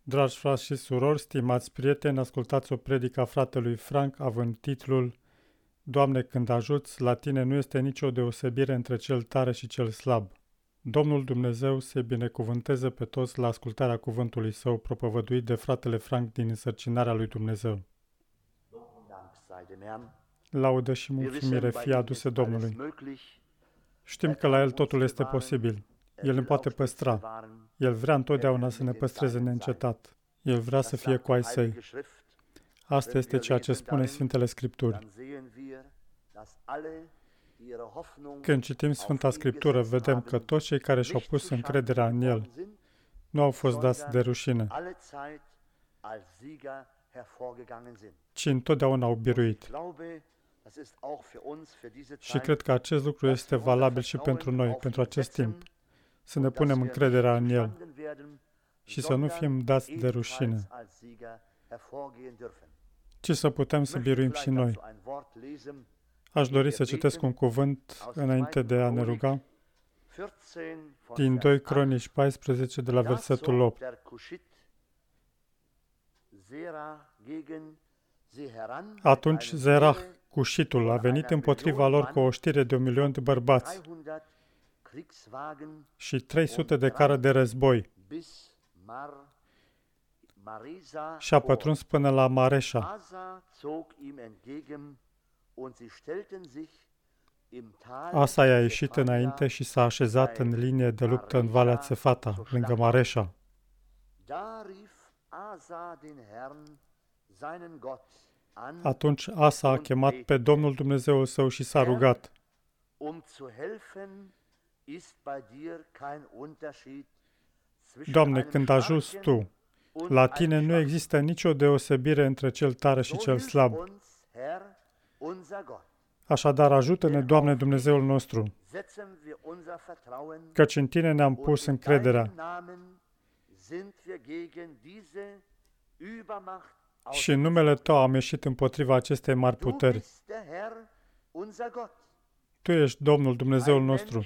Dragi frați și surori, stimați prieteni, ascultați o predică a fratelui Frank având titlul Doamne, când ajuți, la tine nu este nicio deosebire între cel tare și cel slab. Domnul Dumnezeu să binecuvânteze pe toți la ascultarea cuvântului său propovăduit de fratele Frank din însărcinarea lui Dumnezeu. Laudă și mulțumire fie aduse Domnului. Știm că la El totul este posibil. El ne poate păstra. El vrea întotdeauna să ne păstreze neîncetat. El vrea să fie cu ai săi. Asta este ceea ce spune Sfintele Scripturi. Când citim Sfânta Scriptură, vedem că toți cei care și-au pus încrederea în El nu au fost dați de rușine, ci întotdeauna au biruit. Și cred că acest lucru este valabil și pentru noi, pentru acest timp. Să ne punem încrederea în El și să nu fim dați de rușine, ci să putem să biruim și noi. Aș dori să citesc un cuvânt înainte de a ne ruga, din 2 Cronici 14, de la versetul 8. Atunci Zerah, Cușitul, a venit împotriva lor cu o știre de 1.000.000 de bărbați și 300 de cară de război și a pătruns până la Mareșa. Asa i-a ieșit înainte și s-a așezat în linie de luptă în Valea Țefata, lângă Mareșa. Atunci Asa a chemat pe Domnul Dumnezeul său și s-a rugat: Doamne, când ajuți Tu, la Tine nu există nicio deosebire între cel tare și cel slab. Așadar, ajută-ne, Doamne Dumnezeul nostru, căci în Tine ne-am pus încrederea și în numele Tău am ieșit împotriva acestei mari puteri. Tu ești Domnul Dumnezeul nostru.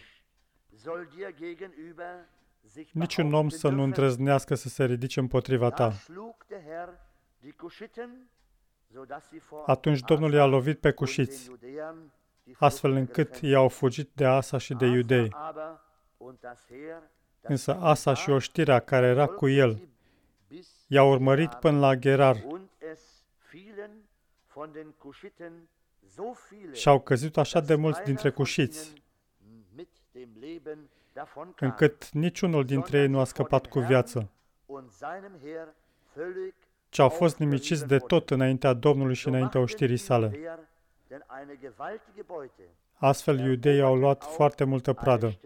Niciun om să nu îndrăznească să se ridice împotriva Ta. Atunci Domnul i-a lovit pe cușiți, astfel încât i-au fugit de Asa și de iudei. Însă Asa și oștirea care era cu el i-a urmărit până la Gerar și au căzut așa de mulți dintre cușiți, încât niciunul dintre ei nu a scăpat cu viață, ci au fost nimiciți de tot înaintea Domnului și înaintea oștirii sale. Astfel, iudeii au luat foarte multă pradă.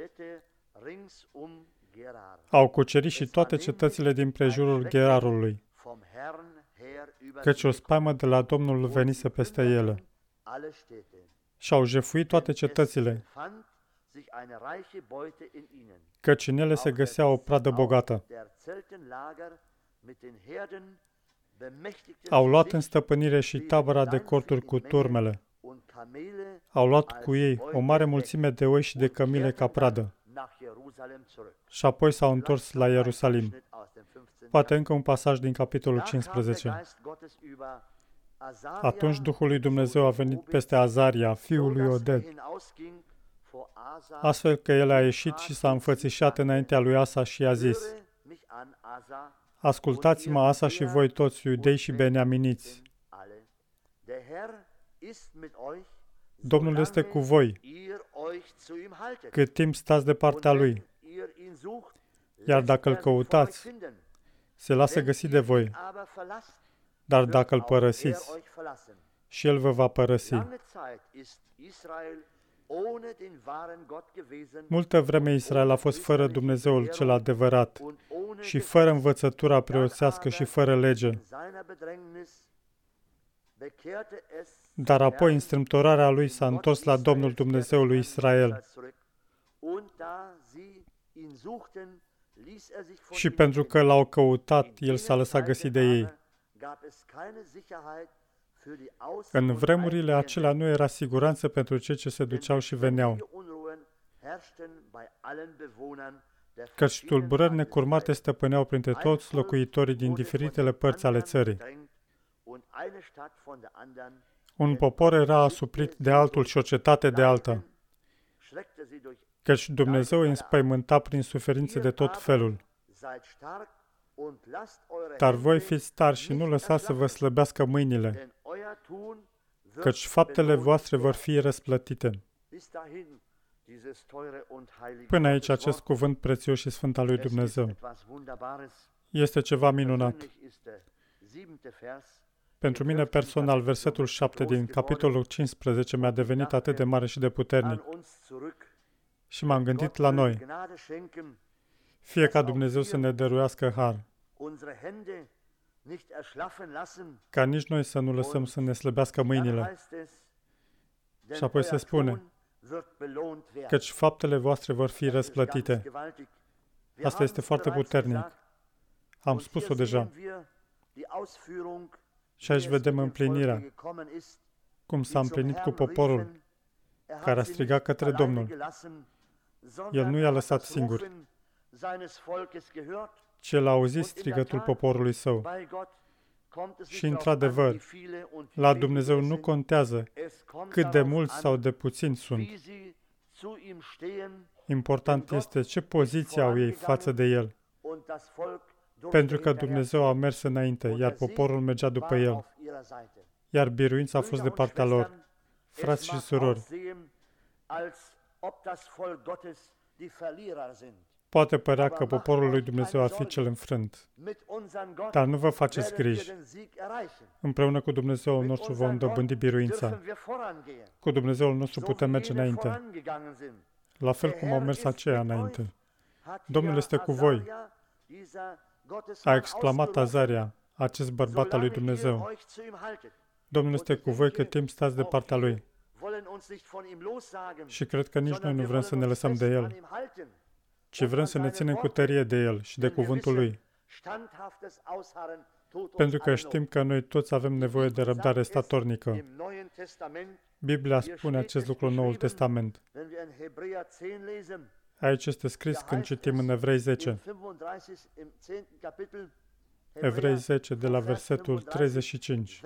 Au cucerit și toate cetățile din prejurul Gerarului, căci o spaimă de la Domnul venise peste ele. Și-au jefuit toate cetățile, căci în ele se găsea o pradă bogată. Au luat în stăpânire și tabăra de corturi cu turmele. Au luat cu ei o mare mulțime de oi și de cămile ca pradă. Și apoi s-au întors la Ierusalim. Poate încă un pasaj din capitolul 15. Atunci Duhul lui Dumnezeu a venit peste Azaria, fiul lui Oded, astfel că el a ieșit și s-a înfățișat înaintea lui Asa și i-a zis: Ascultați-mă, Asa și voi toți, iudei și beniaminiți. Domnul este cu voi, cât timp stați de partea Lui. Iar dacă îl căutați, se lasă găsi de voi. Dar dacă îl părăsiți, și El vă va părăsi. Multă vreme Israel a fost fără Dumnezeul cel adevărat și fără învățătura preoțească și fără lege. Dar apoi, în strâmtorarea lui, s-a întors la Domnul Dumnezeul lui Israel. Și pentru că l-au căutat, El s-a lăsat găsi de ei. În vremurile acelea nu era siguranță pentru cei ce se duceau și veneau. căci tulburări necurmate stăpâneau printre toți locuitorii din diferitele părți ale țării. Un popor era asuprit de altul și o cetate de alta, căci Dumnezeu îi înspăimânta prin suferințe de tot felul. Dar voi fiți tari și nu lăsați să vă slăbească mâinile, căci faptele voastre vor fi răsplătite. Până aici acest cuvânt prețios și sfânt al lui Dumnezeu. Este ceva minunat. Pentru mine personal, versetul 7 din capitolul 15 mi-a devenit atât de mare și de puternic. Și m-am gândit la noi. Fie ca Dumnezeu să ne dăruiască har, ca nici noi să nu lăsăm să ne slăbească mâinile. Și apoi se spune, căci faptele voastre vor fi răsplătite. Asta este foarte puternic. Am spus-o deja. Și aici vedem împlinirea, cum s-a împlinit cu poporul care a strigat către Domnul. El nu i-a lăsat singur, ci el a auzit strigătul poporului său. Și într-adevăr, la Dumnezeu nu contează cât de mulți sau de puțini sunt. Important este ce poziție au ei față de El. Pentru că Dumnezeu a mers înainte, iar poporul mergea după El. Iar biruința a fost de partea lor. Frați și surori, poate părea că poporul lui Dumnezeu ar fi cel înfrânt, dar nu vă faceți griji. Împreună cu Dumnezeul nostru vom dobândi biruința. Cu Dumnezeul nostru putem merge înainte, la fel cum au mers aceia înainte. Domnul este cu voi, a exclamat Azaria, acest bărbat al lui Dumnezeu. Domnul este cu voi cât timp stați de partea Lui. Și cred că nici noi nu vrem să ne lăsăm de El, ci vrem să ne ținem cu tărie de El și de cuvântul Lui. Pentru că știm că noi toți avem nevoie de răbdare statornică. Biblia spune acest lucru în Noul Testament. Aici este scris când citim în Evrei 10. Evrei 10, de la versetul 35.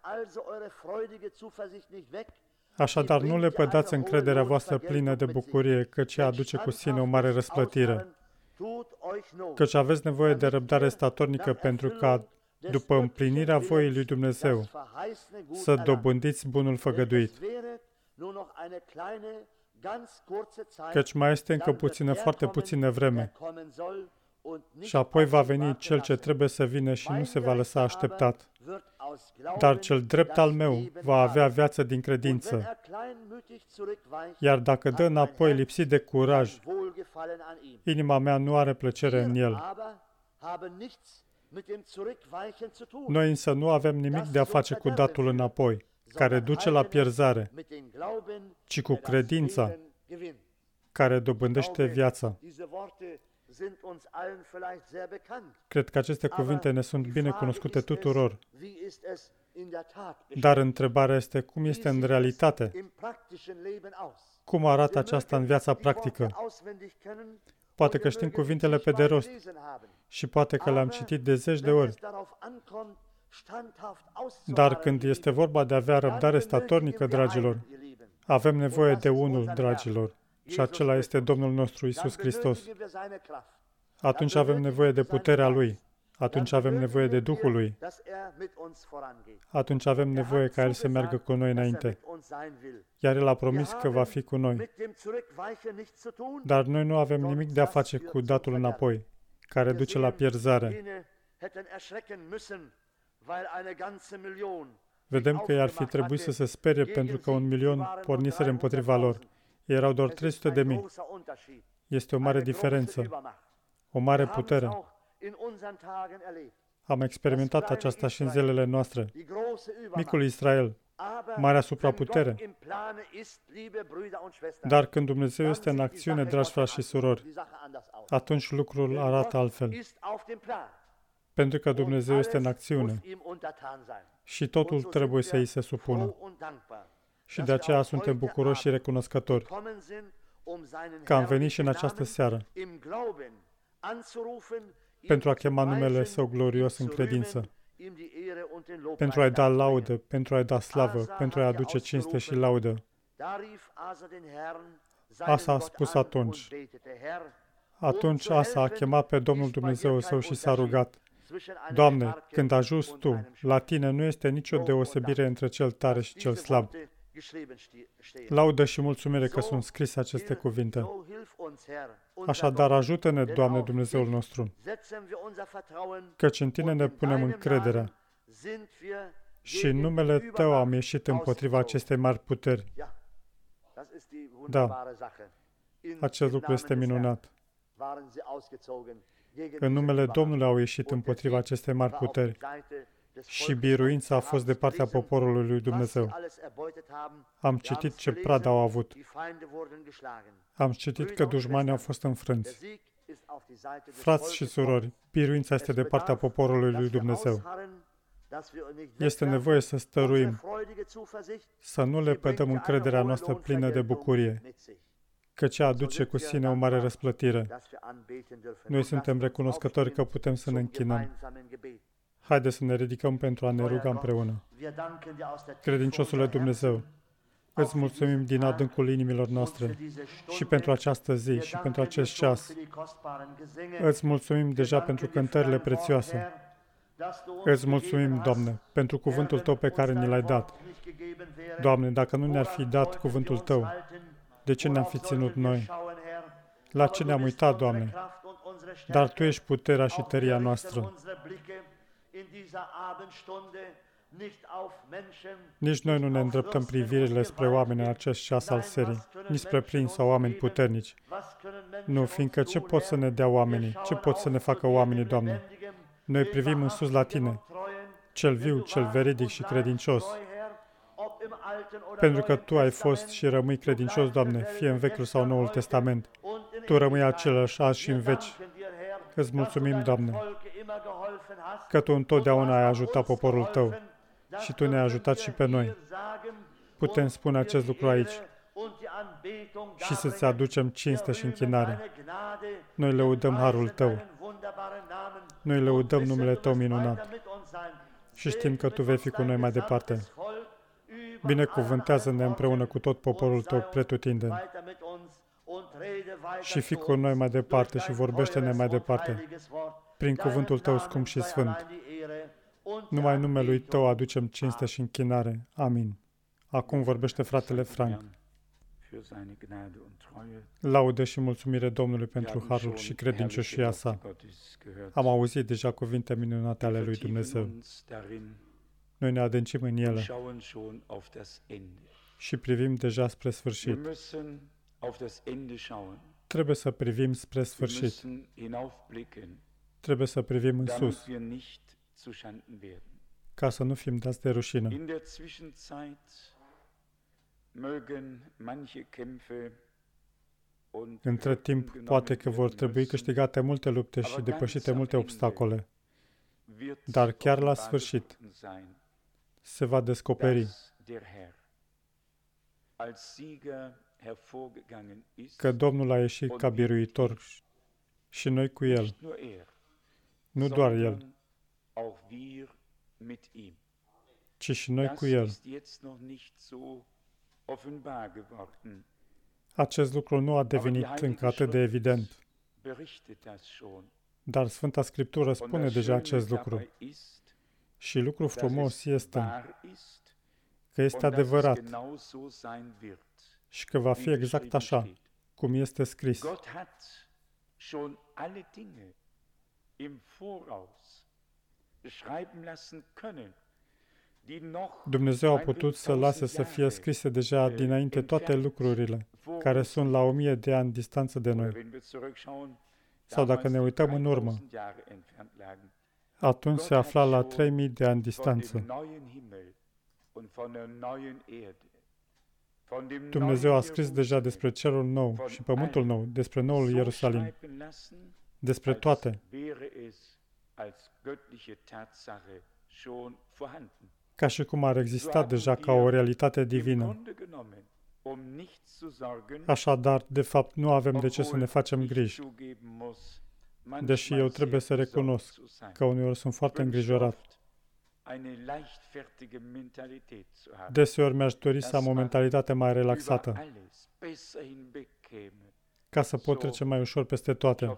Așadar, nu le pădați încrederea voastră plină de bucurie, căci ea aduce cu sine o mare răsplătire. Căci aveți nevoie de răbdare statornică pentru ca, după împlinirea voii lui Dumnezeu, să dobândiți bunul făgăduit. Căci mai este încă foarte puțină vreme. Și apoi va veni Cel ce trebuie să vină și nu se va lăsa așteptat. Dar cel drept al meu va avea viață din credință. Iar dacă dă înapoi lipsit de curaj, inima mea nu are plăcere în el. Noi însă nu avem nimic de a face cu datul înapoi, care duce la pierzare, ci cu credința, care dobândește viața. Cred că aceste cuvinte ne sunt bine cunoscute tuturor. Dar întrebarea este cum este în realitate. Cum arată aceasta în viața practică? Poate că știm cuvintele pe de rost și poate că le-am citit de zeci de ori. Dar când este vorba de a avea răbdare statornică, dragilor, avem nevoie de unul, dragilor, și acela este Domnul nostru Iisus Hristos. Atunci avem nevoie de puterea Lui. Atunci avem nevoie de Duhul Lui. Atunci avem nevoie ca El să meargă cu noi înainte. Iar El a promis că va fi cu noi. Dar noi nu avem nimic de a face cu datul înapoi, care duce la pierzare. Vedem că i-ar fi trebuit să se sperie pentru că 1.000.000 porniseră împotriva lor. Erau doar 300.000. Este o mare diferență, o mare putere. Am experimentat aceasta și în zilele noastre. Micul Israel, marea supraputere. Dar când Dumnezeu este în acțiune, dragi frați și surori, atunci lucrul arată altfel. Pentru că Dumnezeu este în acțiune și totul trebuie să îi se supună. Și de aceea suntem bucuroși și recunoscători că am venit și în această seară pentru a chema numele Său glorios în credință, pentru a-i da laudă, pentru a-i da slavă, pentru a-i aduce cinste și laudă. Asa a spus atunci. Atunci Asa a chemat pe Domnul Dumnezeul său și s-a rugat: Doamne, când ajungi Tu, la Tine nu este nicio deosebire între cel tare și cel slab. Laudă și mulțumire că sunt scrise aceste cuvinte. Așadar, ajută-ne, Doamne Dumnezeul nostru, căci în Tine ne punem încrederea și în numele Tău am ieșit împotriva acestei mari puteri. Da, acest lucru este minunat. În numele Domnului au ieșit împotriva acestei mari puteri și biruința a fost de partea poporului lui Dumnezeu. Am citit ce pradă au avut. Am citit că dușmanii au fost înfrânți. Frați și surori, biruința este de partea poporului lui Dumnezeu. Este nevoie să stăruim, să nu le pădăm încrederea noastră plină de bucurie, căci ea aduce cu sine o mare răsplătire. Noi suntem recunoscători că putem să ne închinăm. Haideți să ne ridicăm pentru a ne ruga împreună. Credinciosule Dumnezeu, îți mulțumim din adâncul inimilor noastre și pentru această zi și pentru acest ceas. Îți mulțumim deja pentru cântările prețioase. Îți mulțumim, Doamne, pentru cuvântul Tău pe care ni l-ai dat. Doamne, dacă nu ne-ar fi dat cuvântul Tău, de ce ne-am fi ținut noi? La ce ne-am uitat, Doamne? Dar Tu ești puterea și tăria noastră. Nici noi nu ne îndreptăm privirile spre oameni în acest ceas al serii, nici spre plini sau oameni puternici. Nu, fiindcă ce pot să ne dea oamenii? Ce pot să ne facă oamenii, Doamne? Noi privim în sus la Tine, cel viu, cel veridic și credincios. Pentru că Tu ai fost și rămâi credincios, Doamne, fie în Vechiul sau Noul Testament. Tu rămâi același azi și în veci. Îți mulțumim, Doamne, că Tu întotdeauna ai ajutat poporul Tău și Tu ne-ai ajutat și pe noi. Putem spune acest lucru aici și să-ți aducem cinste și închinare. Noi lăudăm harul Tău. Noi lăudăm numele Tău minunat și știm că Tu vei fi cu noi mai departe. Binecuvântează-ne împreună cu tot poporul Tău pretutindeni și fii cu noi mai departe și vorbește-ne mai departe prin cuvântul Tău scump și sfânt. Numai numelui Tău aducem cinste și închinare. Amin. Acum vorbește fratele Frank. Laudă și mulțumire Domnului pentru harul și credincioșia sa. Am auzit deja cuvinte minunate ale lui Dumnezeu. Noi ne adâncim în ele și privim deja spre sfârșit. Trebuie să privim spre sfârșit. Trebuie să privim în sus, ca să nu fim dați de rușină. Între timp, poate că vor trebui câștigate multe lupte și depășite multe obstacole, dar chiar la sfârșit se va descoperi că Domnul a ieșit ca biruitor și noi cu El. Nu doar El, ci și noi cu El. Acest lucru nu a devenit încă atât de evident, dar Sfânta Scriptură spune deja acest lucru. Și lucru frumos este că este adevărat și că va fi exact așa, cum este scris. Dumnezeu a putut să lase să fie scrise deja dinainte toate lucrurile care sunt la 1000 de ani distanță de noi. Sau dacă ne uităm în urmă, atunci se afla la 3000 de ani distanță. Dumnezeu a scris deja despre cerul nou și pământul nou, despre noul Ierusalim, despre toate, ca și cum ar exista deja ca o realitate divină. Așadar, de fapt, nu avem de ce să ne facem griji, deși eu trebuie să recunosc că uneori sunt foarte îngrijorat. Deseori mi-aș dori să am o mentalitate mai relaxată, ca să pot trece mai ușor peste toate.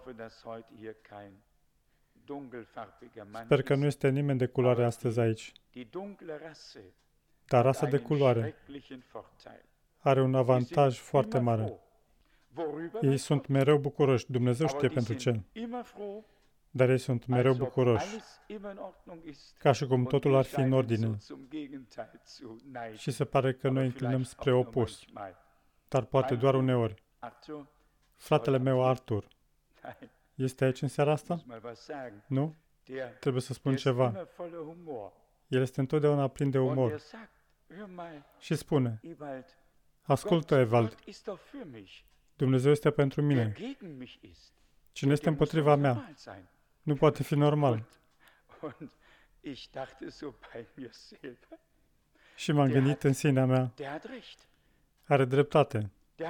Sper că nu este nimeni de culoare astăzi aici. Dar rasa de culoare are un avantaj foarte mare. Ei sunt mereu bucuroși. Dumnezeu știe pentru ce. Dar ei sunt mereu bucuroși, ca și cum totul ar fi în ordine. Și se pare că noi înclinăm spre opus, dar poate doar uneori. Fratele meu, Arthur, este aici în seara asta? Nu? Trebuie să spun ceva. El este întotdeauna plin de umor. Și spune, ascultă, Ewald, Dumnezeu este pentru mine. Cine este împotriva mea? Nu poate fi normal. Și m-am gândit în sinea mea, are dreptate.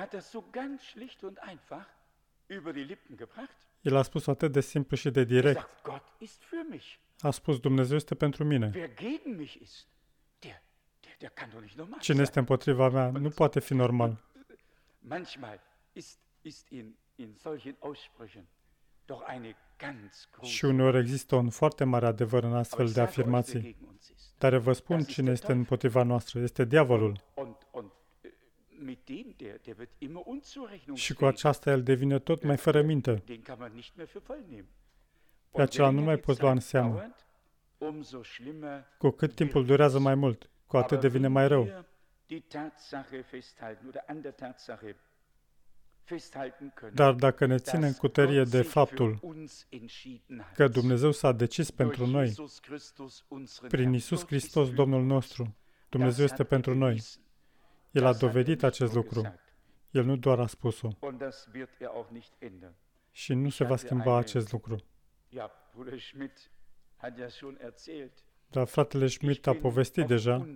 El a spus atât de simplu și de direct. A spus, Dumnezeu este pentru mine. Cine este împotriva mea nu poate fi normal. Și uneori există un foarte mare adevăr în astfel de afirmații. Dar vă spun cine este împotriva noastră. Este diavolul. Și cu aceasta el devine tot mai fără minte. Pe acela nu mai poți lua în seamă. Cu cât timpul durează mai mult, cu atât devine mai rău. Dar dacă ne ținem cu tărie de faptul că Dumnezeu s-a decis pentru noi, prin Iisus Hristos, Domnul nostru, Dumnezeu este pentru noi. El a dovedit acest lucru. El nu doar a spus-o. Și nu se va schimba acest lucru. Dar fratele Schmidt a povestit deja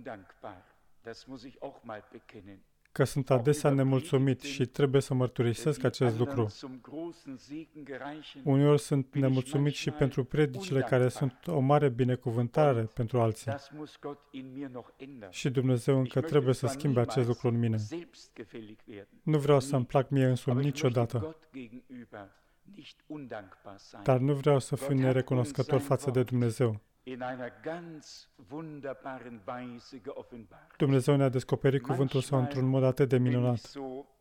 că sunt adesea nemulțumit și trebuie să mărturisesc acest lucru. Uneori sunt nemulțumit și pentru predicile care sunt o mare binecuvântare pentru alții. Și Dumnezeu încă trebuie să schimbe acest lucru în mine. Nu vreau să-mi plac mie însumi niciodată. Dar nu vreau să fiu nerecunoscător față de Dumnezeu. Dumnezeu ne-a descoperit cuvântul Său într-un mod atât de minunat.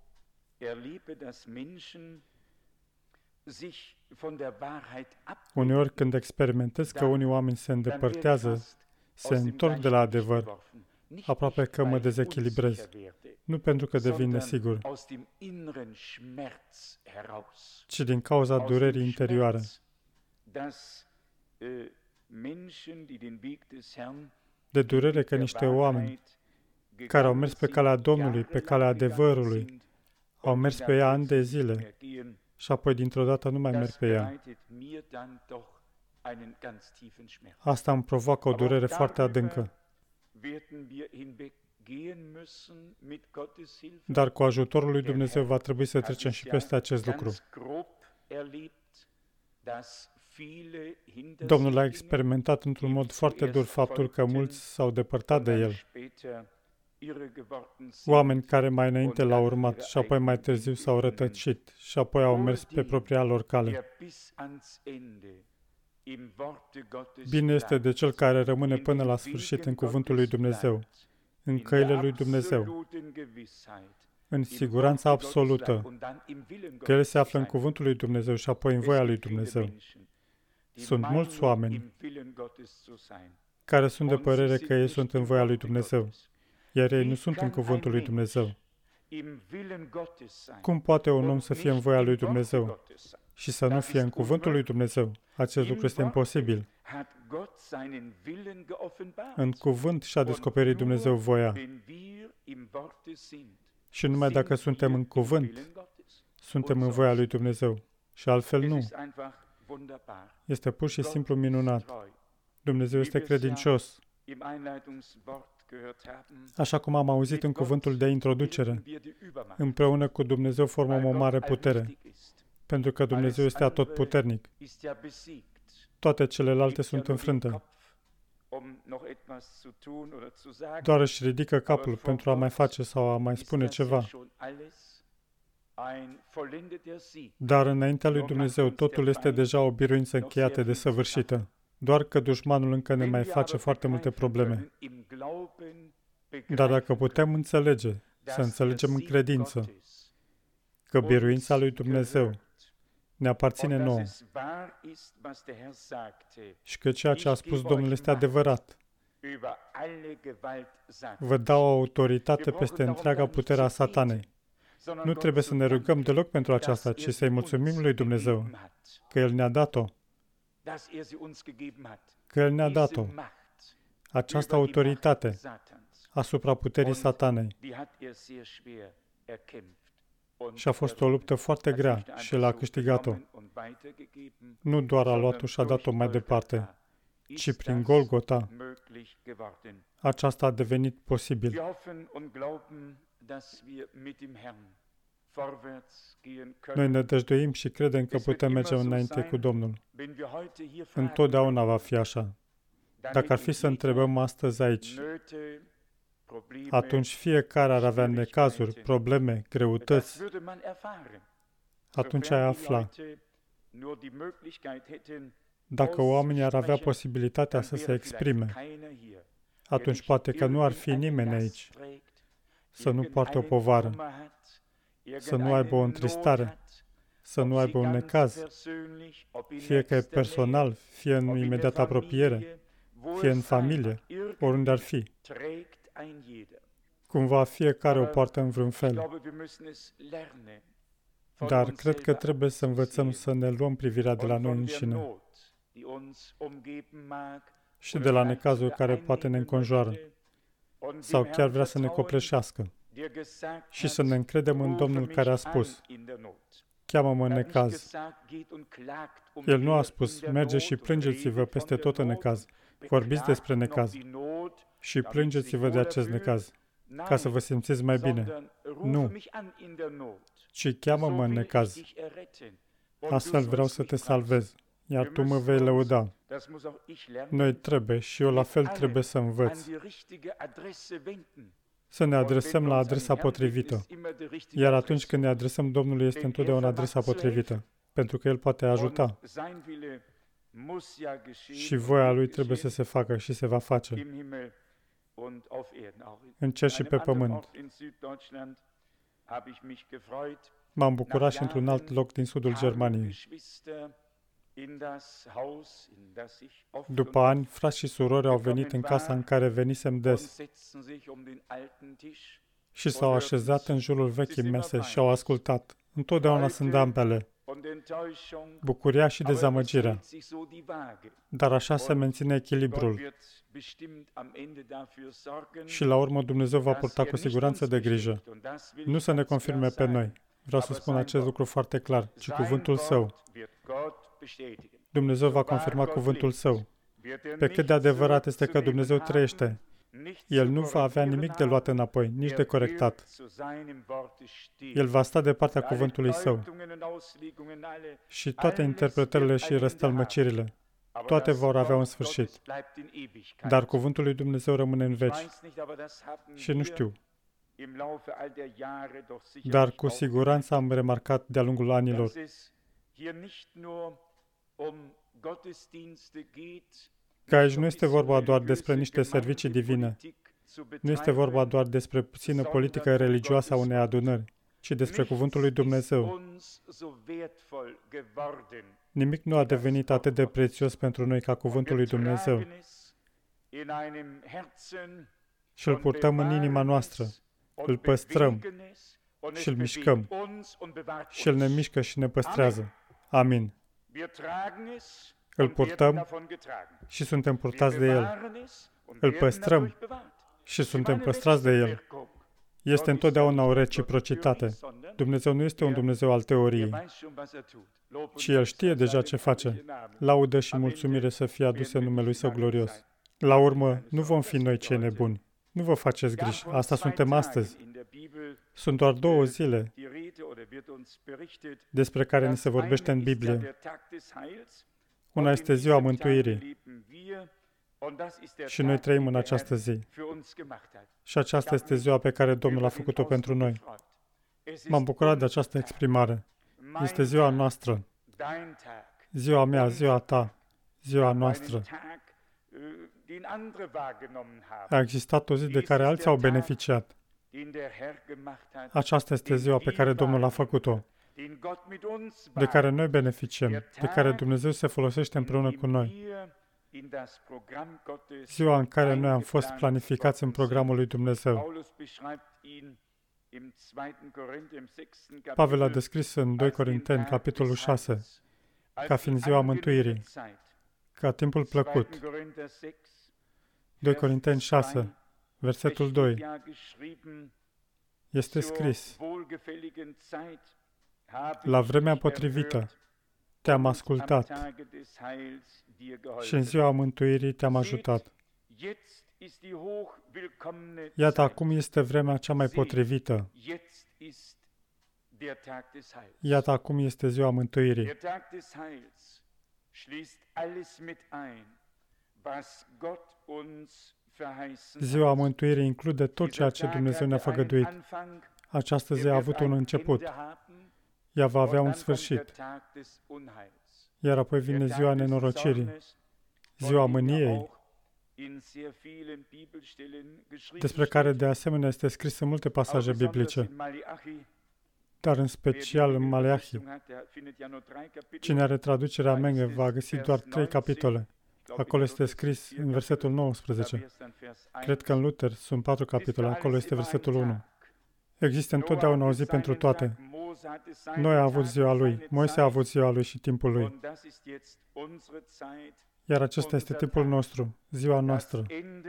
Uneori când experimentez că unii oameni se îndepărtează, se întorc de la adevăr, aproape că mă dezechilibrez. Nu pentru că devin nesigur, ci din cauza durerii interioare. De durere că niște oameni care au mers pe calea Domnului, pe calea adevărului, au mers pe ea ani de zile și apoi dintr-o dată nu mai merg pe ea. Asta îmi provoacă o durere foarte adâncă. Dar cu ajutorul lui Dumnezeu va trebui să trecem și peste acest lucru. Domnul a experimentat într-un mod foarte dur faptul că mulți s-au depărtat de El. Oameni care mai înainte l-au urmat și apoi mai târziu s-au rătăcit și apoi au mers pe propria lor cale. Bine este de cel care rămâne până la sfârșit în cuvântul lui Dumnezeu, în căile lui Dumnezeu, în siguranța absolută că El se află în cuvântul lui Dumnezeu și apoi în voia lui Dumnezeu. Sunt mulți oameni care sunt de părere că ei sunt în voia lui Dumnezeu, iar ei nu sunt în cuvântul lui Dumnezeu. Cum poate un om să fie în voia lui Dumnezeu și să nu fie în cuvântul lui Dumnezeu? Acest lucru este imposibil. În cuvânt și-a descoperit Dumnezeu voia. Și numai dacă suntem în cuvânt, suntem în voia lui Dumnezeu. Și altfel nu. Este pur și simplu minunat. Dumnezeu este credincios. Așa cum am auzit în cuvântul de introducere, împreună cu Dumnezeu formăm o mare putere, pentru că Dumnezeu este atotputernic. Toate celelalte sunt înfrânte. Doar își ridică capul pentru a mai face sau a mai spune ceva. Dar înaintea lui Dumnezeu totul este deja o biruință încheiată de săvârșită. Doar că dușmanul încă ne mai face foarte multe probleme. Dar dacă putem înțelege, să înțelegem în credință, că biruința lui Dumnezeu ne aparține nouă și că ceea ce a spus Domnul este adevărat, vă dau autoritate peste întreaga putere a Satanei. Nu trebuie să ne rugăm deloc pentru aceasta, ci să-i mulțumim lui Dumnezeu, că El ne-a dat-o. Că El ne-a dat-o. Această autoritate asupra puterii Satanei. Și a fost o luptă foarte grea și El a câștigat-o. Nu doar a luat-o și a dat-o mai departe, ci prin Golgota aceasta a devenit posibil. Noi ne dăjduim și credem că putem merge înainte cu Domnul. Întotdeauna va fi așa. Dacă ar fi să întrebăm astăzi aici, atunci fiecare ar avea necazuri, probleme, greutăți. Atunci ai afla. Dacă oamenii ar avea posibilitatea să se exprime, atunci poate că nu ar fi nimeni aici să nu poartă o povară, să nu aibă o întristare, să nu aibă un necaz, fie că e personal, fie în imediată apropiere, fie în familie, oriunde ar fi. Cumva fiecare o poartă în vreun fel. Dar cred că trebuie să învățăm să ne luăm privirea de la noi înșine și de la necazul care poate ne înconjoară sau chiar vrea să ne copleșească și să ne încredem în Domnul care a spus, cheamă-mă în necaz. El nu a spus, merge și plângeți-vă peste tot în necaz. Vorbiți despre necaz și plângeți-vă de acest necaz, ca să vă simțiți mai bine. Nu, ci cheamă-mă în necaz. Astfel vreau să te salvez, iar tu mă vei lăuda. Noi trebuie și eu la fel trebuie să învăț să ne adresăm la adresa potrivită. Iar atunci când ne adresăm Domnului este întotdeauna adresa potrivită, pentru că El poate ajuta. Și voia Lui trebuie să se facă și se va face în cer și pe pământ. M-am bucurat și într-un alt loc din sudul Germaniei. După ani, frați și surori au venit în casa în care venisem des și s-au așezat în jurul vechii mese și au ascultat. Întotdeauna sunt ambele, bucuria și dezamăgirea. Dar așa se menține echilibrul. Și la urmă Dumnezeu va purta cu siguranță de grijă. Nu să ne confirme pe noi. Vreau să spun acest lucru foarte clar, ci cuvântul Său. Dumnezeu va confirma cuvântul Său. Pe cât de adevărat este că Dumnezeu trăiește, El nu va avea nimic de luat înapoi, nici de corectat. El va sta de partea cuvântului Său. Și toate interpretările și răstălmăcirile, toate vor avea un sfârșit. Dar cuvântul lui Dumnezeu rămâne în veci. Și nu știu. Dar cu siguranță am remarcat de-a lungul anilor că aici nu este vorba doar despre niște servicii divine, nu este vorba doar despre puțină politică religioasă a unei adunări, ci despre cuvântul lui Dumnezeu. Nimic nu a devenit atât de prețios pentru noi ca cuvântul lui Dumnezeu. Și îl purtăm în inima noastră, îl păstrăm și îl mișcăm. Și el ne mișcă și ne păstrează. Amin. Îl purtăm și suntem purtați de El. Îl păstrăm și suntem păstrați de El. Este întotdeauna o reciprocitate. Dumnezeu nu este un Dumnezeu al teoriei, ci El știe deja ce face. Laudă și mulțumire să fie aduse în numele Lui Său glorios. La urmă, nu vom fi noi cei nebuni. Nu vă faceți griji, asta suntem astăzi. Sunt doar 2 zile despre care ni se vorbește în Biblie. Una este ziua mântuirii și noi trăim în această zi. Și aceasta este ziua pe care Domnul a făcut-o pentru noi. M-am bucurat de această exprimare. Este ziua noastră. Ziua mea, ziua ta, ziua noastră. A existat o zi de care alții au beneficiat. Aceasta este ziua pe care Domnul a făcut-o, de care noi beneficiem, de care Dumnezeu se folosește împreună cu noi. Ziua în care noi am fost planificați în programul lui Dumnezeu. Pavel a descris în 2 Corinteni, capitolul 6, ca fiind ziua mântuirii, ca timpul plăcut. 2 Corinteni 6, versetul 2, este scris: la vremea potrivită te-am ascultat și în ziua mântuirii te-am ajutat. Iată, acum este vremea cea mai potrivită. Iată, acum este ziua mântuirii. Ziua mântuirii include tot ceea ce Dumnezeu ne-a făgăduit. Această zi a avut un început. Ea va avea un sfârșit. Iar apoi vine ziua nenorocirii, ziua mâniei, despre care de asemenea este scris în multe pasaje biblice, dar în special în Maleahi. Cine are traducerea Menge va găsi doar 3 capitole. Acolo este scris în versetul 19. Cred că în Luther sunt 4 capitole. Acolo este versetul 1. Există întotdeauna o zi pentru toate. Noi a avut ziua lui, Moise a avut ziua lui și timpul lui. Iar acesta este timpul nostru, ziua noastră.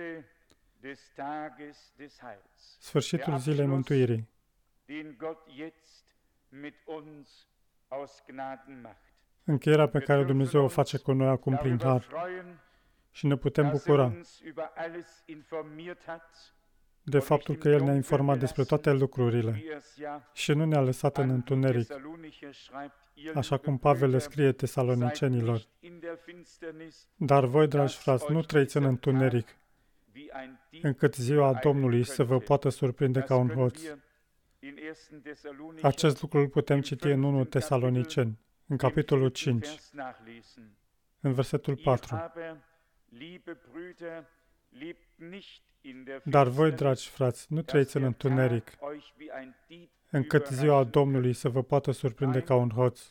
Sfârșitul zilei mântuirii. Încheierea pe care Dumnezeu o face cu noi acum prin har. Și ne putem bucura de faptul că El ne-a informat despre toate lucrurile și nu ne-a lăsat în întuneric, așa cum Pavel le scrie tesalonicenilor. Dar voi, dragi frați, nu trăiți în întuneric, încât ziua Domnului să vă poată surprinde ca un hoț. Acest lucru îl putem citi în 1 Tesaloniceni, în capitolul 5, în versetul 4. Dar voi, dragi frați, nu trăiți în întuneric, încât ziua Domnului să vă poată surprinde ca un hoț.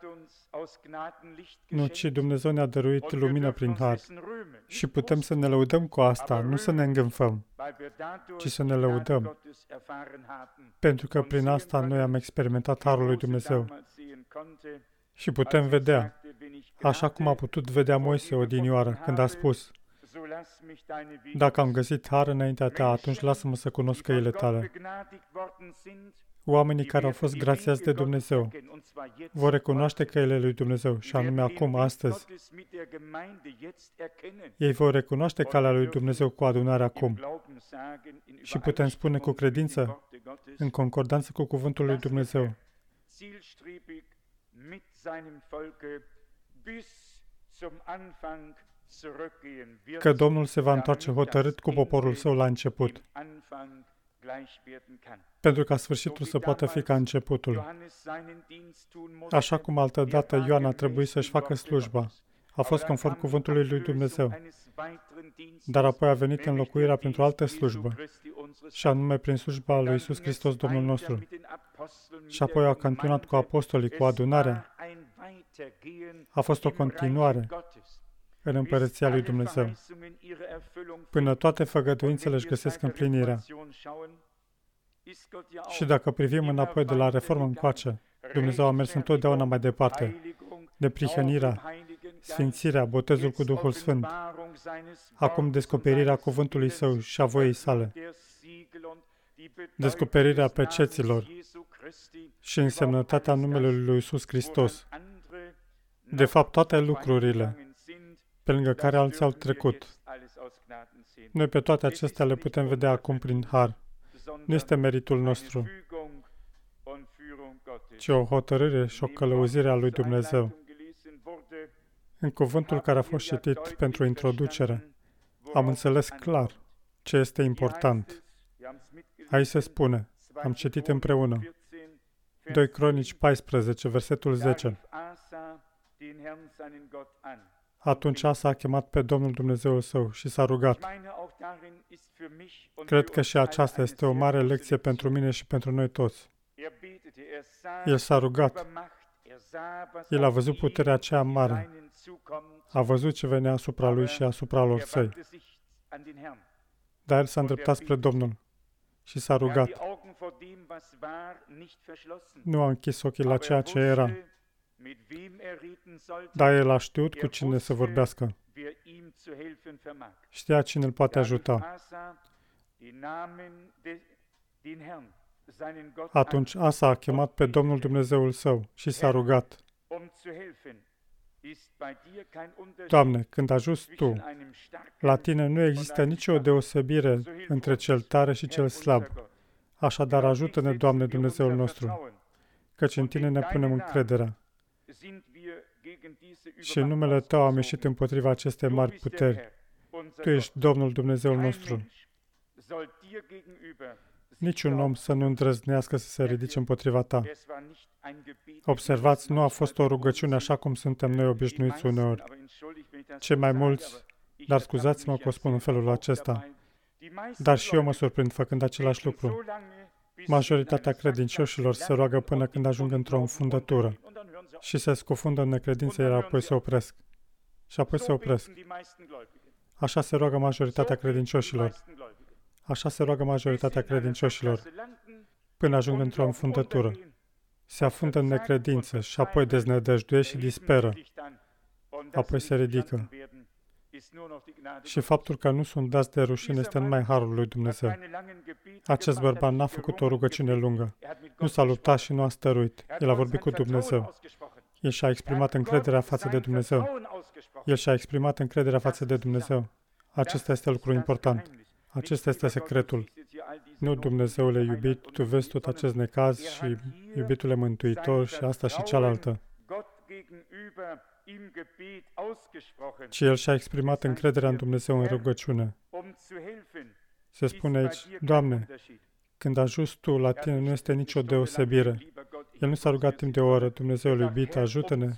Nu, ci Dumnezeu ne-a dăruit lumină prin har și putem să ne lăudăm cu asta, nu să ne îngânfăm, ci să ne lăudăm, pentru că prin asta noi am experimentat harul lui Dumnezeu. Și putem vedea, așa cum a putut vedea Moise odinioară, când a spus: dacă am găsit har înaintea ta, atunci lasă-mă să cunosc căile tale. Oamenii care au fost grațiați de Dumnezeu vor recunoaște căile lui Dumnezeu, și anume acum, astăzi. Ei vor recunoaște calea lui Dumnezeu cu adunarea acum. Și putem spune cu credință, în concordanță cu cuvântul lui Dumnezeu, că Domnul se va întoarce hotărât cu poporul său la început, pentru ca sfârșitul să poată fi ca începutul. Așa cum altădată Ioan a trebuit să-și facă slujba, a fost conform cuvântului lui Dumnezeu, dar apoi a venit înlocuirea pentru altă slujbă, și anume prin slujba lui Iisus Hristos, Domnul nostru. Și apoi a continuat cu apostolii, cu adunarea. A fost o continuare în împărăția lui Dumnezeu, până toate făgăduințele își găsesc împlinirea. Și dacă privim înapoi de la reformă încoace, Dumnezeu a mers întotdeauna mai departe. Neprihănirea, sfințirea, botezul cu Duhul Sfânt, acum descoperirea cuvântului Său și a voiei sale, descoperirea peceților și însemnătatea numelui lui Iisus Hristos. De fapt, toate lucrurile pe lângă care alții au trecut, Noi pe toate acestea le putem vedea acum prin har. Nu este meritul nostru, ci o hotărâre și o călăuzire a lui Dumnezeu. În cuvântul care a fost citit pentru introducere, am înțeles clar ce este important. Aici se spune, am citit împreună, 2 Cronici 14, versetul 10. Atunci Asa a chemat pe Domnul Dumnezeul său și s-a rugat. Cred că și aceasta este o mare lecție pentru mine și pentru noi toți. El s-a rugat. El a văzut puterea aceea mare. A văzut ce venea asupra lui și asupra lor săi. Dar el s-a îndreptat spre Domnul și s-a rugat. Nu a închis ochii la ceea ce era. Dar el a știut cu cine să vorbească. Știa cine îl poate ajuta. Atunci Asa a chemat pe Domnul Dumnezeul său și s-a rugat. Doamne, când ajungi Tu, la Tine nu există nicio deosebire între cel tare și cel slab. Așadar, ajută-ne, Doamne, Dumnezeul nostru, căci în Tine ne punem încrederea. Și în numele Tău am ieșit împotriva acestei mari puteri. Tu ești Domnul Dumnezeul nostru. Niciun om să nu îndrăznească să se ridice împotriva Ta. Observați, nu a fost o rugăciune așa cum suntem noi obișnuiți uneori. Cei mai mulți, dar scuzați-mă că o spun în felul acesta, dar și eu mă surprind făcând același lucru. Majoritatea credincioșilor se roagă până când ajung într-o înfundătură și se scufundă în necredință, iar apoi se opresc. Și apoi se opresc. Așa se roagă majoritatea credincioșilor. Așa se roagă majoritatea credincioșilor, până ajung într-o înfundătură. Se afundă în necredință și apoi deznădăjduie și disperă. Apoi se ridică. Și faptul că nu sunt dați de rușine este numai harul lui Dumnezeu. Acest bărbat n-a făcut o rugăciune lungă. Nu s-a luptat și nu a stăruit. El a vorbit cu Dumnezeu. El și-a exprimat încrederea față de Dumnezeu. El și-a exprimat încrederea față de Dumnezeu. Acesta este lucru important. Acesta este secretul. Nu, Dumnezeule iubit, Tu vezi tot acest necaz și iubitule Mântuitor și asta și cealaltă. Ci el și-a exprimat încrederea în Dumnezeu în rugăciune. Se spune aici, Doamne, când ajungi Tu, la Tine nu este nicio deosebire. El nu s-a rugat timp de o oră, Dumnezeul iubit, ajută-ne.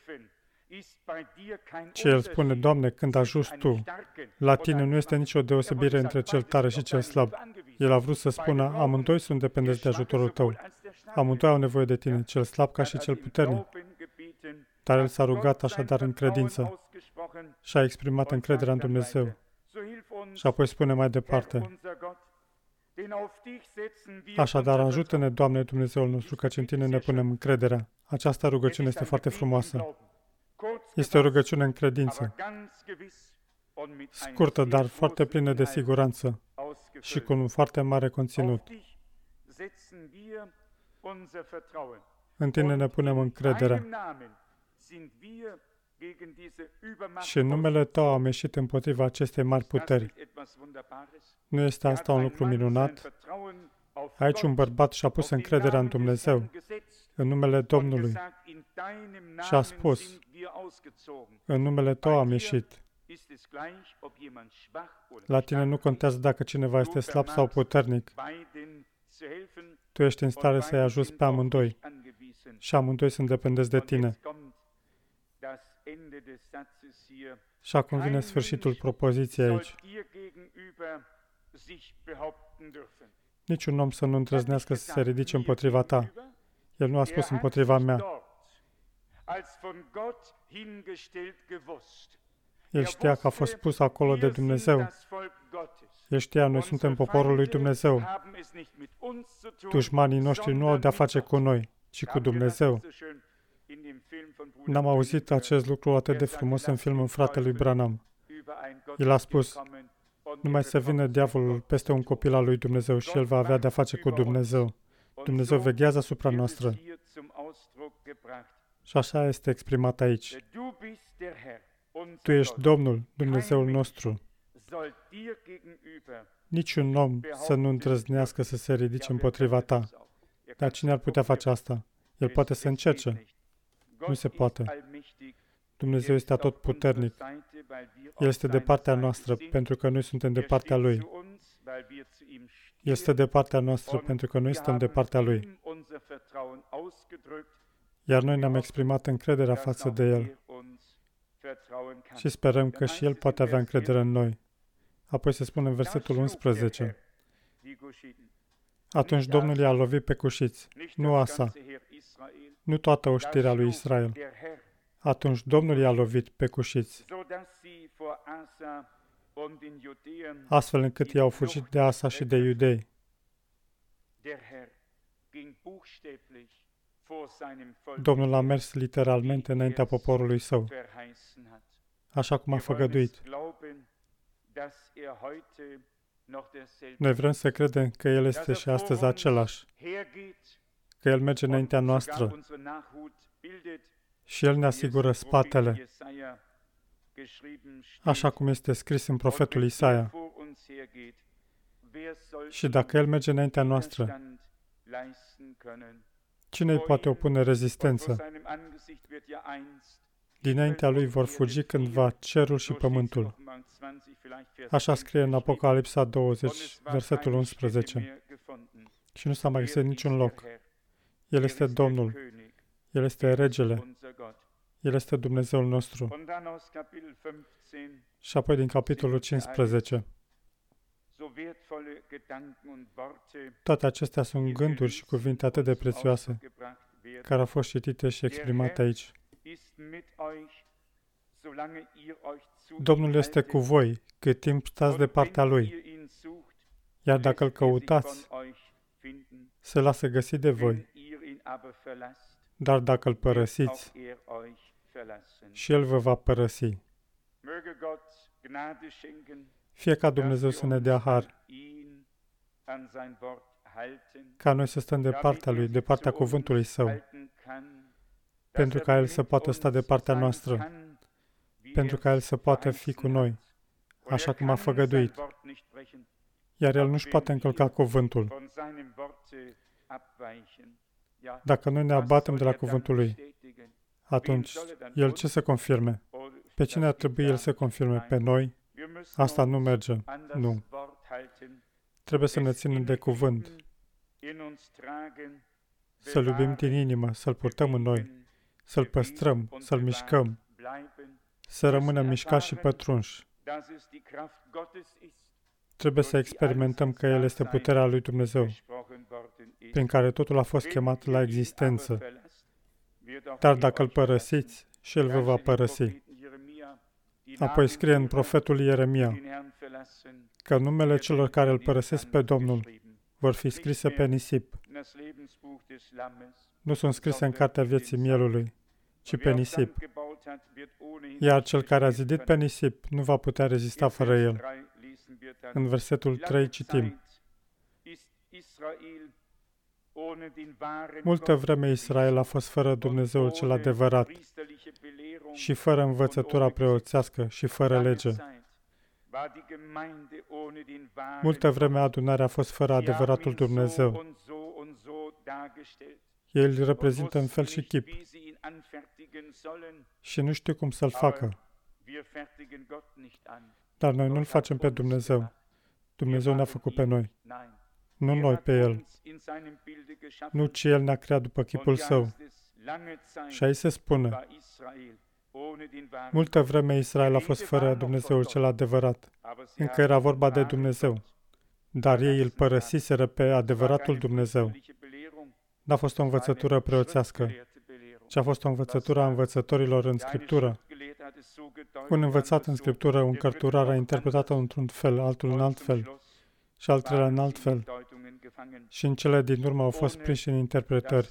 Ci el spune, Doamne, când ajungi Tu, la Tine nu este nicio deosebire între cel tare și cel slab. El a vrut să spună, amândoi sunt dependenți de ajutorul Tău. Amândoi au nevoie de Tine, cel slab ca și cel puternic. Dar el s-a rugat așadar în credință și a exprimat încrederea în Dumnezeu. Și apoi spune mai departe, așadar ajută-ne, Doamne, Dumnezeul nostru, căci în Tine ne punem încrederea. Această rugăciune este foarte frumoasă. Este o rugăciune în credință, scurtă, dar foarte plină de siguranță și cu un foarte mare conținut. În Tine ne punem încrederea. Și în numele Tău am ieșit împotriva acestei mari puteri. Nu este asta un lucru minunat? Aici un bărbat și-a pus încrederea în Dumnezeu, în numele Domnului, și a spus, în numele Tău am ieșit. La Tine nu contează dacă cineva este slab sau puternic. Tu ești în stare să-i ajuți pe amândoi și amândoi sunt dependenți de Tine. Și acum vine sfârșitul propoziției aici. Niciun om să nu îndrăznească să se ridice împotriva Ta. El nu a spus împotriva mea. El știa că a fost pus acolo de Dumnezeu. El știa, noi suntem poporul lui Dumnezeu. Dușmanii noștri nu au de-a face cu noi, ci cu Dumnezeu. N-am auzit acest lucru atât de frumos în filmul fratelui Branham. El a spus, numai să vină diavolul peste un copil al lui Dumnezeu și el va avea de-a face cu Dumnezeu. Dumnezeu veghează asupra noastră. Și așa este exprimat aici. Tu ești Domnul, Dumnezeul nostru. Niciun om să nu îndrăznească să se ridice împotriva ta. Dar cine ar putea face asta? El poate să încerce. Nu se poate. Dumnezeu este atotputernic. El este de partea noastră, pentru că noi suntem de partea Lui. El este de partea noastră, pentru că noi stăm de partea Lui. Iar noi ne-am exprimat încrederea față de El. Și sperăm că și El poate avea încredere în noi. Apoi se spune în versetul 11. Atunci Domnul i-a lovit pe cușiți, nu Asa, nu toată oștirea lui Israel. Atunci Domnul i-a lovit pe cușiți, astfel încât i-au fugit de Asa și de iudei. Domnul a mers literalmente înaintea poporului său, așa cum a făgăduit. Noi vrem să credem că El este și astăzi același, că El merge înaintea noastră și El ne asigură spatele, așa cum este scris în profetul Isaia. Și dacă El merge înaintea noastră, cine îi poate opune rezistență? Dinaintea Lui vor fugi cândva cerul și pământul. Așa scrie în Apocalipsa 20, versetul 11. Și nu s-a mai găsit niciun loc. El este Domnul. El este Regele. El este Dumnezeul nostru. Și apoi din capitolul 15. Toate acestea sunt gânduri și cuvinte atât de prețioase, care au fost citite și exprimate aici. Domnul este cu voi, cât timp stați de partea Lui. Iar dacă îl căutați, se lasă găsi de voi. Dar dacă îl părăsiți, și El vă va părăsi. Fie ca Dumnezeu să ne dea har, ca noi să stăm de partea Lui, de partea cuvântului Său, pentru ca El să poată sta de partea noastră, pentru ca El să poată fi cu noi, așa cum a făgăduit. Iar El nu-și poate încălca cuvântul. Dacă noi ne abatem de la cuvântul Lui, atunci El ce să confirme? Pe cine ar trebui El să confirme? Pe noi? Asta nu merge. Nu. Trebuie să ne ținem de cuvânt, să-L iubim din inimă, să-L purtăm în noi, să-L păstrăm, să-L mișcăm, să rămânem mișcați și pătrunși. Trebuie să experimentăm că El este puterea lui Dumnezeu, prin care totul a fost chemat la existență. Dar dacă îl părăsiți, și El vă va părăsi. Apoi scrie în profetul Ieremia că numele celor care îl părăsesc pe Domnul vor fi scrise pe nisip. Nu sunt scrise în cartea vieții mielului, ci pe nisip. Iar cel care a zidit pe nisip nu va putea rezista fără El. În versetul 3 citim: multă vreme Israel a fost fără Dumnezeul cel adevărat și fără învățătura preoțească și fără lege. Multă vreme adunarea a fost fără adevăratul Dumnezeu. Ei îl reprezintă în fel și chip și nu știu cum să-l facă. Dar noi nu-l facem pe Dumnezeu. Dumnezeu ne-a făcut pe noi. Nu noi pe El. Nu, ci El ne-a creat după chipul Său. Și aici se spune: multă vreme Israel a fost fără Dumnezeul cel adevărat. Încă era vorba de Dumnezeu. Dar ei îl părăsiseră pe adevăratul Dumnezeu. N-a fost o învățătură preoțească, ci a fost o învățătură a învățătorilor în Scriptură. Un învățat în Scriptură, un cărturar a interpretat-o într-un fel, altul în alt fel și al treilea în alt fel. Și în cele din urmă au fost prinși în interpretări,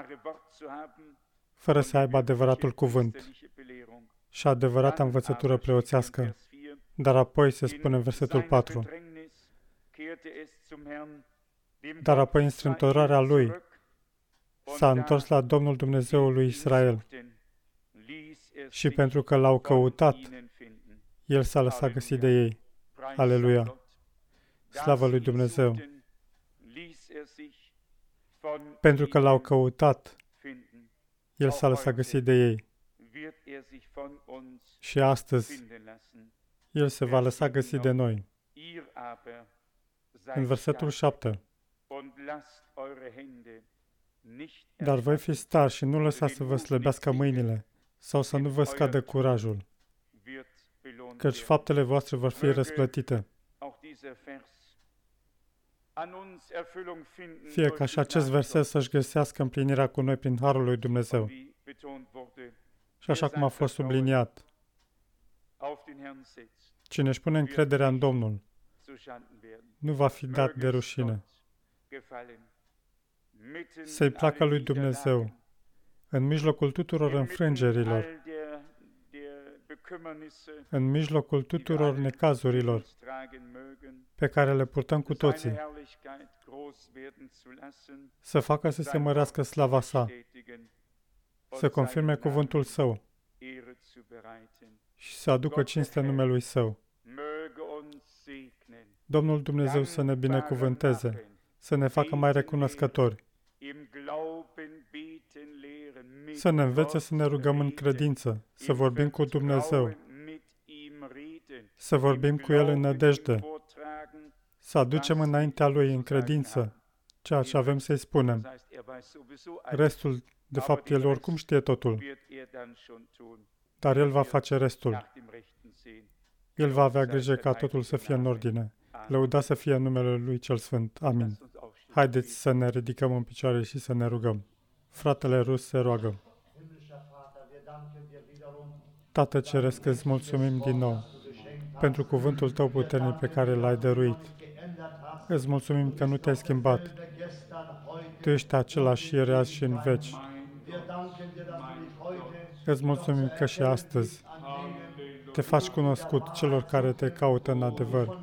fără să aibă adevăratul cuvânt și adevărata învățătură preoțească. Dar apoi se spune în versetul 4: dar apoi în strâmtorarea lui s-a întors la Domnul Dumnezeul lui Israel și pentru că l-au căutat, El s-a lăsat găsit de ei. Aleluia! Slavă lui Dumnezeu! Pentru că l-au căutat, El s-a lăsat găsit de ei. Și astăzi, El se va lăsa găsit de noi. În versetul 7. Dar voi fiți tari și nu lăsați să vă slăbească mâinile sau să nu vă scadă curajul, căci faptele voastre vor fi răsplătite. Fie ca și acest verset să-și găsească împlinirea cu noi prin harul lui Dumnezeu. Și așa cum a fost subliniat, cine își pune încrederea în Domnul, nu va fi dat de rușine. Să-i placă lui Dumnezeu în mijlocul tuturor înfrângerilor, în mijlocul tuturor necazurilor pe care le purtăm cu toții, să facă să se mărească slava sa, să confirme cuvântul său și să aducă cinstea numelui său. Domnul Dumnezeu să ne binecuvânteze, să ne facă mai recunoscători, să ne învețe să ne rugăm în credință, să vorbim cu Dumnezeu, să vorbim cu El în nădejde, să aducem înaintea Lui în credință ceea ce avem să-i spunem. Restul, de fapt, El oricum știe totul, dar El va face restul. El va avea grijă ca totul să fie în ordine. Lăudat să fie numele Lui Cel Sfânt. Amin. Haideți să ne ridicăm în picioare și să ne rugăm. Fratele Rus se roagă. Tată Ceresc, îți mulțumim din nou pentru cuvântul Tău puternic pe care L-ai dăruit. Îți mulțumim că nu Te-ai schimbat. Tu ești același ieri, azi și în veci. Îți mulțumim că și astăzi Te faci cunoscut celor care Te caută în adevăr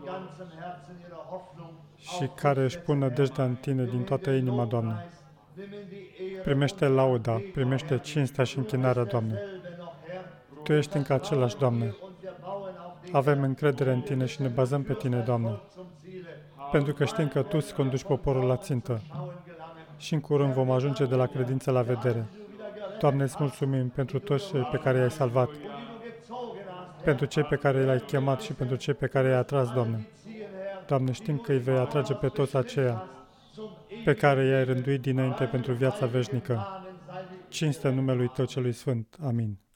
și care își pun nădejdea în Tine din toată inima, Doamne. Primește lauda, primește cinstea și închinarea, Doamne. Tu ești încă același, Doamne. Avem încredere în Tine și ne bazăm pe Tine, Doamne, pentru că știm că Tu îți conduci poporul la țintă și în curând vom ajunge de la credință la vedere. Doamne, îți mulțumim pentru toți cei pe care i-ai salvat, pentru cei pe care i-ai chemat și pentru cei pe care i-ai atras, Doamne. Doamne, știm că îi vei atrage pe toți aceia pe care i-ai rânduit dinainte pentru viața veșnică. Cinstea numelui Tău celui Sfânt. Amin.